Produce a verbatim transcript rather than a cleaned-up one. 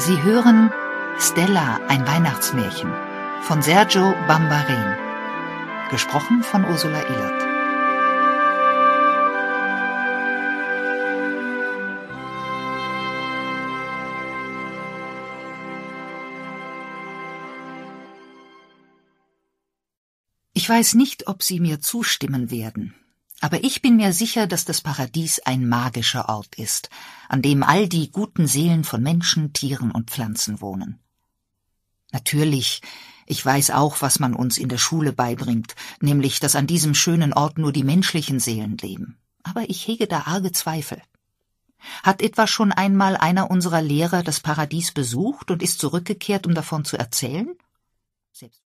Sie hören Stella, ein Weihnachtsmärchen von Sergio Bambarén, gesprochen von Ursula Illert. Ich weiß nicht, ob Sie mir zustimmen werden, aber ich bin mir sicher, dass das Paradies ein magischer Ort ist, an dem all die guten Seelen von Menschen, Tieren und Pflanzen wohnen. Natürlich, ich weiß auch, was man uns in der Schule beibringt, nämlich, dass an diesem schönen Ort nur die menschlichen Seelen leben. Aber ich hege da arge Zweifel. Hat etwa schon einmal einer unserer Lehrer das Paradies besucht und ist zurückgekehrt, um davon zu erzählen? Selbst